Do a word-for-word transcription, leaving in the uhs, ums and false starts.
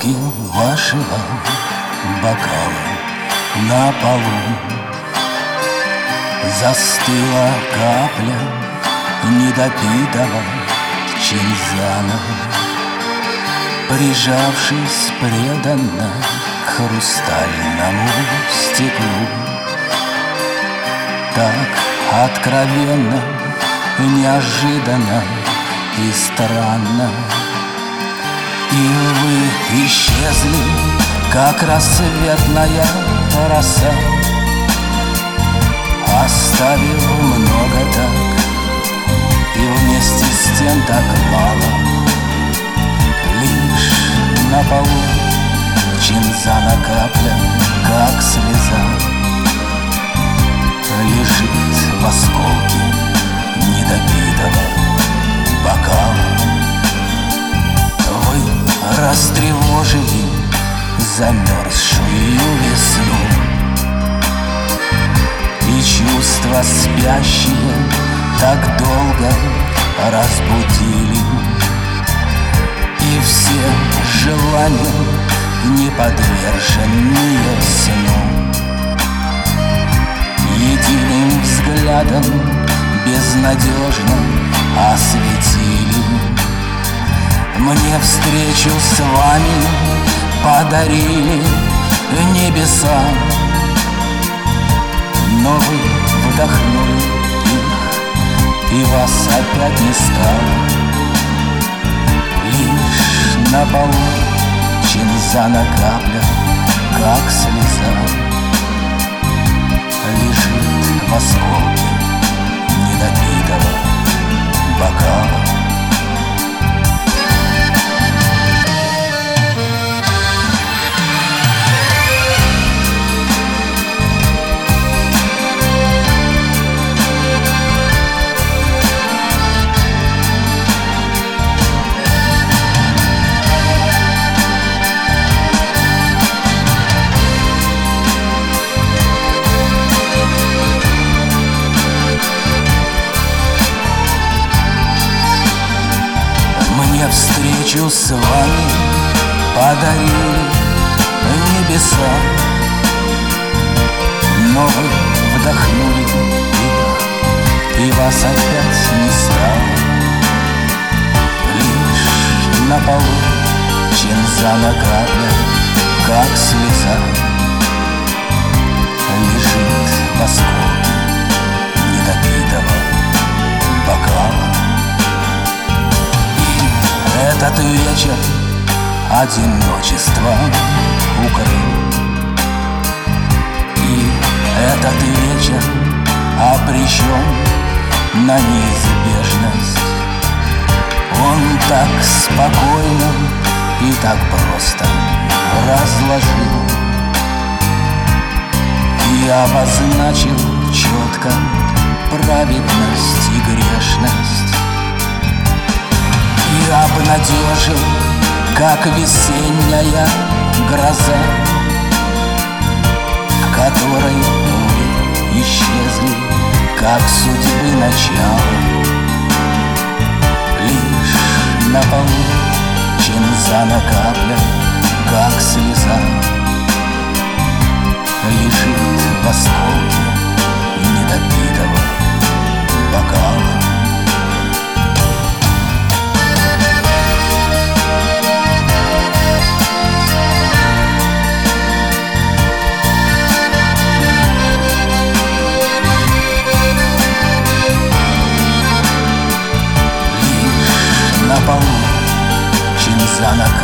осколки вашего бокала на полу. Застыла капля недопитого чинзана, прижавшись преданно к хрустальному стеклу. Так откровенно, неожиданно и странно. И вы исчезли, как рассветная роса, оставив много так, и вместе стен так мало. Лишь на полу чинзана капля, как слеза, лежит в осколке недопитого бокала. Вы растревожили замерзшую весну, и чувства спящие так долго разбудили, и все желания, не подверженные сну, единым взглядом безнадежно осветили. Мне встречу с вами подарили небеса, но вы вдохнули их, и вас опять не стало. Лишь на полу чинзана капля, как слеза, лежит в осколке недопитого бокала. Встречу с вами подарили небеса, но вы вдохнули их, и вас опять не стало. Лишь на полу чинзана капля, как слеза, лежит в осколке недопитого бокала. Этот вечер одиночество укрыл, и этот вечер обречен на неизбежность. Он так спокойно и так просто разложил и обозначил четко праведность и грешность, и обнадежил, как весенняя гроза, в которой вы исчезли, как судьбы начало. Лишь на полу чинзана капля, как слеза, лежит в осколке недопитого бокала. На полу чинзана